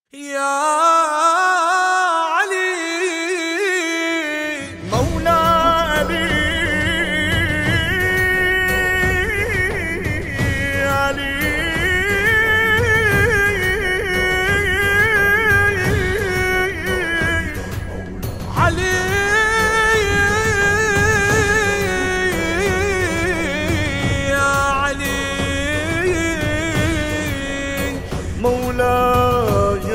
يا علي مولى علي علي علي يا علي مولاي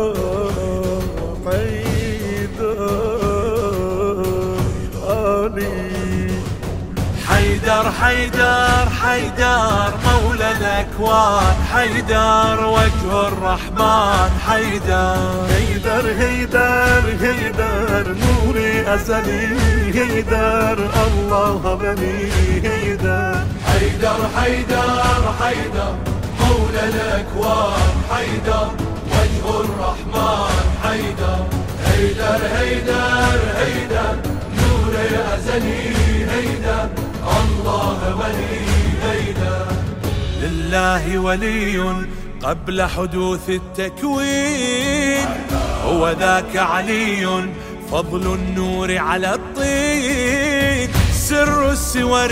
حيدر حيدر حيدر مولى الأكوان، حيدر وجه الرحمن، حيدر هيدر هيدر هيدر نوري أزلي، هيدر الله بني هيدر حيدر حيدر حيدر مولى الأكوان، حيدر وجه الرحمن، حيدر هيدر هيدر هيدر نور أزلي، هيدر الله ولي، هيدر لله ولي قبل حدوث التكوين، هو ذاك علي فضل النور على الطين، سر السور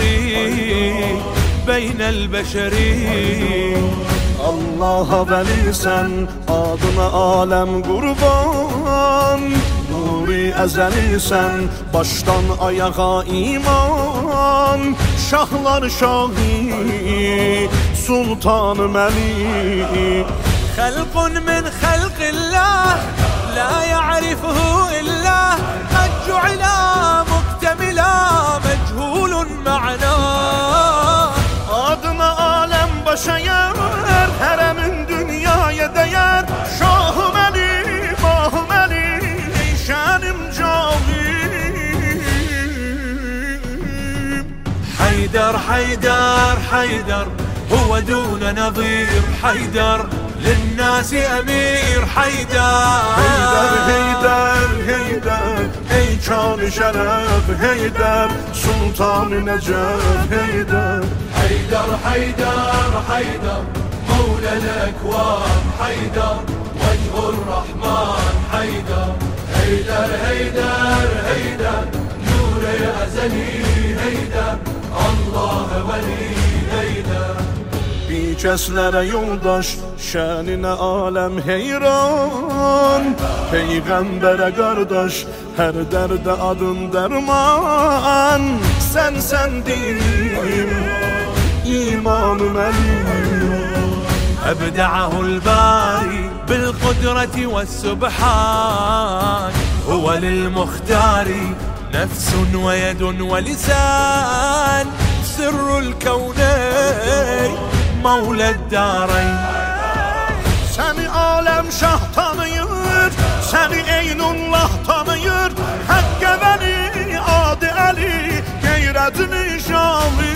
بين البشرين. Allah veli sen, adına alem kurban, nuri ezeli sen, baştan ayağa iman, şahlar şahi, sultanım Ali. خلق من خلق الله لا يعرفه إلا قد جعل مكتملا مجهول معناه. Adına alem başa yer, heremin dünyaya değer, Şahım Ali, Mahım Ali, şanim cahim. حيدر حيدر حيدر هو دون نظير، حيدر للناس أمير، حيدر Heydər, Heydər, Heydər, ey kân-ı şərəf, Heydər, Sultan-ı Nəcəf, Heydər. حيدر حيدر حيدر مولى الأكوان، حيدر وجه الرحمن، حيدر هيدر هيدر هيدر نور أزلي، هيدر الله ولي، هيدر Bir kəslərə yoldaş, şəninə aləm heyran, Peyğəmbərə qardaş, hər dərdə adın dərman, Sən dinim, imanım əlim. أبدعه الباري بالقدرة والسبحان، هو للمختار نفس ويد ولسان، سر الكونين مولى الدارين. Səni aləm şah tanıyır, səni Eynullah tanıyır, Həqqə vəli, adı Əli, qeyrətini şahı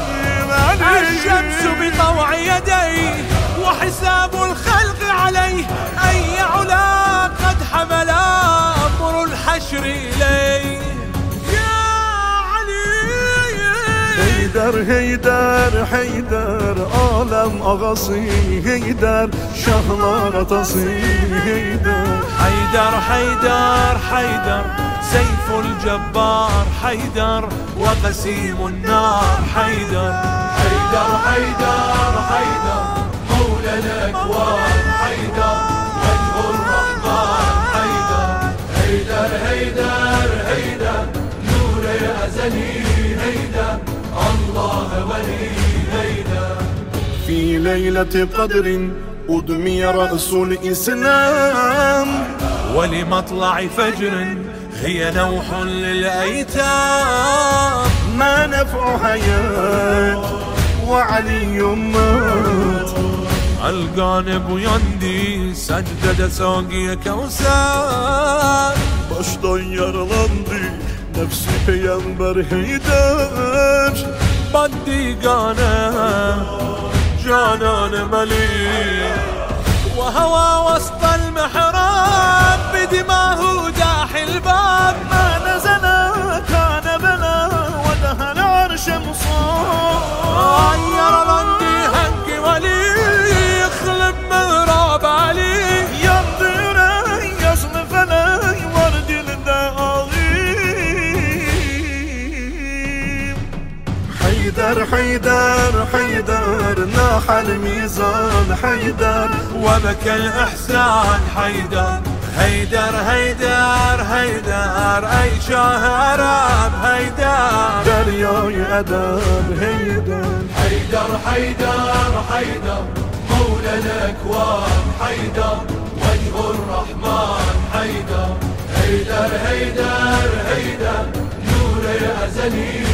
الشمس بطوع يديه وحساب الخلق عليه، أي علا قد حمل أمر الحشر إليه. يا علي Heydər, Heydər, Heydər, aləm ağası, Heydər, şahlar atası, Heydər. حيدر حيدر حيدر سيف الجبار، حيدر وقسيم النار، حيدر حيدر حيدر حيدر مولى الأكوان، حيدر وجه الرحمن، حيدر هيدر هيدر هيدر نور أزلي، هيدر الله ولي، هيدر في ليلة قدر أدمي رأس الإسلام، ولمطلع فجر هي نوح للأيتام، ما نفع حياة وعلي مات. القانب يندي سجدة ساقي كوسان، Baştan yaralandı nefsi peygamber Heydər. بدي قانب جانان مليك، وهوى وسط المحراب بدماه داح الباب، ما نزل كان بلا ودهن عرش مصاب. غير لندي هنقي ولي يخلب مهراب علي، Yandı صاح الميزان حيدر وبكى الإحسان حيدر. هيدر هيدر هيدر أي شاهر بهيدر درياي أدب هيدر. حيدر حيدر حيدر مولى الأكوان حيدر وجه الرحمن حيدر. هيدر هيدر هيدر نور الأزلي